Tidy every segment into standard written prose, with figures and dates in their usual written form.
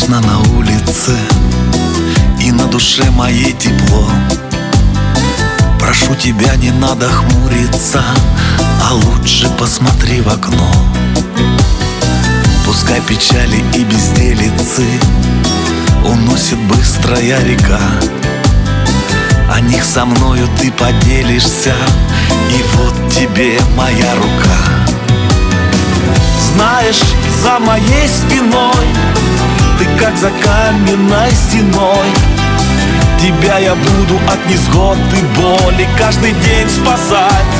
Солнечно на улице, и на душе моей тепло. Прошу тебя, не надо хмуриться, а лучше посмотри в окно. Пускай печали и безделицы уносит быстрая река, о них со мною ты поделишься, и вот тебе моя рука. Знаешь, за моей спиной ты как за каменной стеной. Тебя я буду от невзгод и боли каждый день спасать.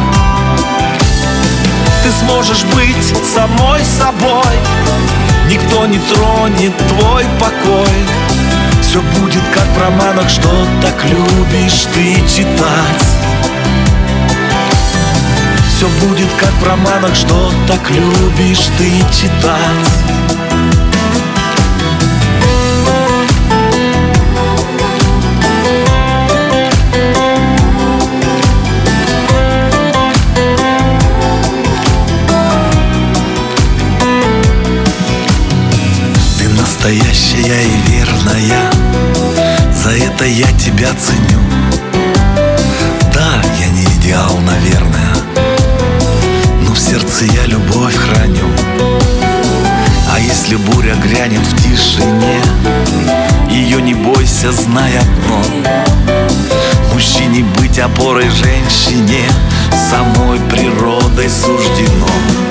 Ты сможешь быть самой собой, никто не тронет твой покой. Все будет как в романах, что так любишь ты читать. Все будет как в романах, что так любишь ты читать. Ты настоящая и верная, за это я тебя ценю. Да, я не идеал, наверное, но в сердце я любовь храню. А если буря грянет в тишине, ее не бойся, знай одно: мужчине быть опорой женщине самой природой суждено.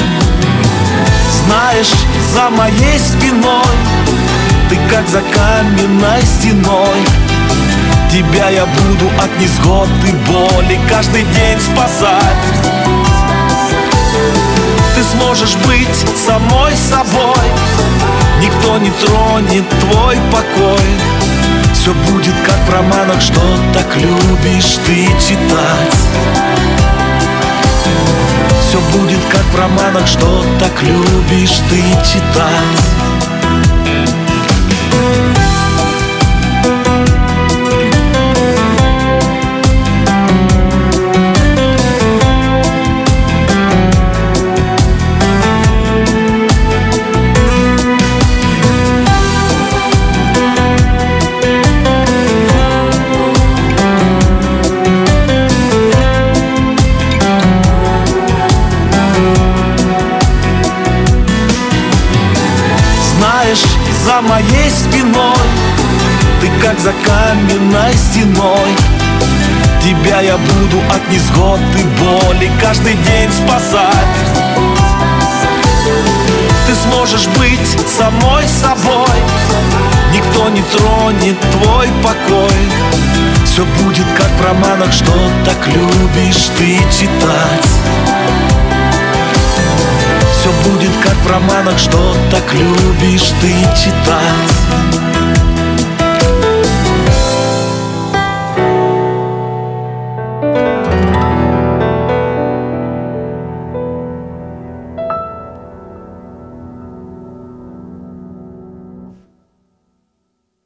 Знаешь, за моей спиной ты как за каменной стеной. Тебя я буду от невзгод и боли каждый день спасать. Ты сможешь быть самой собой, никто не тронет твой покой. Все будет как в романах, что так любишь ты читать. Все будет как в романах, что так любишь ты читать. Знаешь, за моей спиной ты как за каменной стеной. Тебя я буду от невзгод и боли каждый день спасать. Ты сможешь быть самой собой, никто не тронет твой покой. Все будет как в романах, что так любишь ты читать. Все будет как в романах, что так любишь ты читать.